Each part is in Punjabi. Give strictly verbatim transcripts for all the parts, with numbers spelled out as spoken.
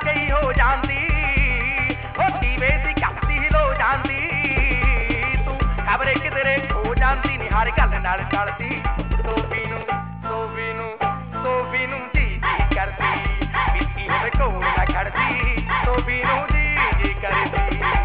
ਗਈ ਹੋ ਜਾਂਦੀ ਉਹ ਦੀਵੇ ਦੀ ਕੱਤੀ ਹਿਲੋ ਜਾਂਦੀ ਤੂੰ ਖਬਰੇ ਕਿਧਰੇ ਹੋ ਜਾਂਦੀ ਨੀ ਹਰ ਗੱਲ ਨਾਲ ਟਲਦੀ ਸੋਫੀ ਨੂੰ ਸੋਫੀ ਨੂੰ ਸੋਫੀ ਨੂੰ ਜੀ ਜੀ ਕਰਦੀ ਬੀਤੀ ਹੋਵੇ ਕੋਲ ਨਾ ਖੜਦੀ ਸੋਫੀ ਨੂੰ ਜੀ ਜੀ ਕਰਦੀ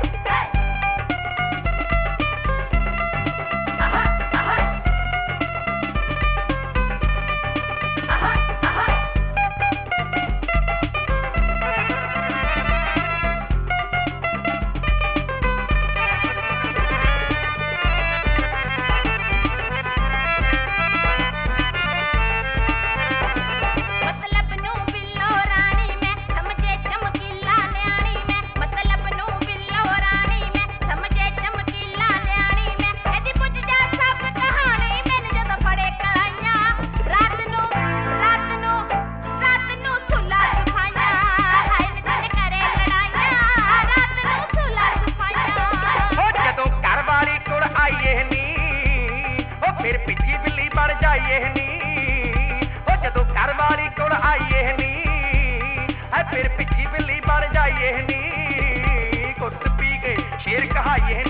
फिर पिछी बिल्ली बन जाइए नी ओ जदों घर वाली कोल आइए नी है फिर पिछी बिल्ली बन जाइए नी कुट पी के शेर कहाइए